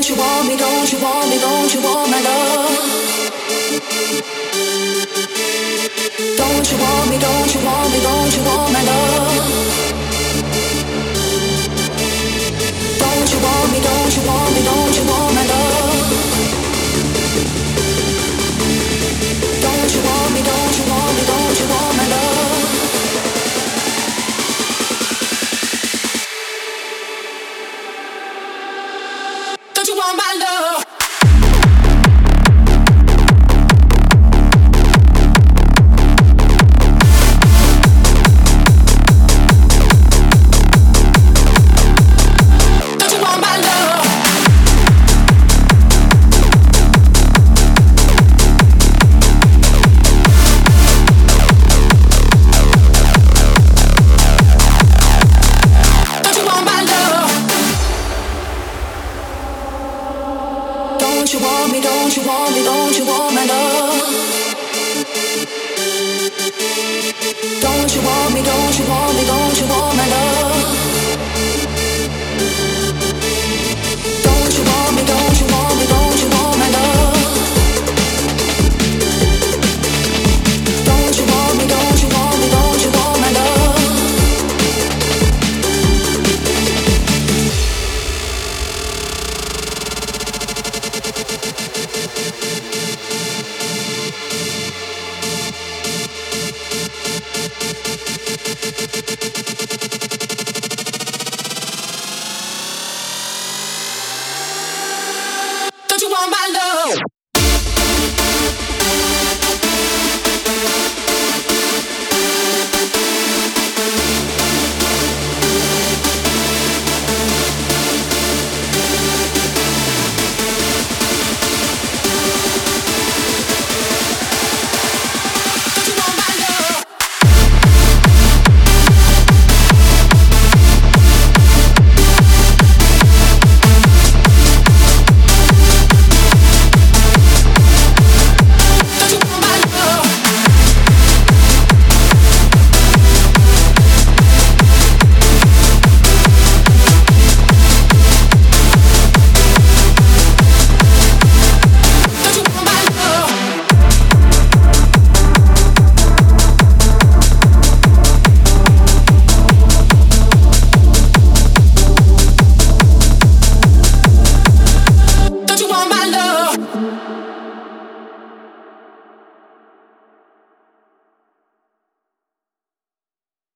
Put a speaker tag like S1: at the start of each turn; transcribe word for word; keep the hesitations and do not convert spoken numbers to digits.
S1: Don't you want me, don't you want me, don't you want my love? Don't you want me, don't you want me, don't you want my love? Don't you want me, don't you want me, don't you want my love? Don't you want me, don't you want me, don't you want my love? Don't you want my love? Don't you want me, don't you want me, don't you want my love? Don't you want me, don't you want me, don't you want my love? Don't you want me, don't you want me, don't you want my love? Don't you want me, don't you want me, don't you want my love? Don't you want my love?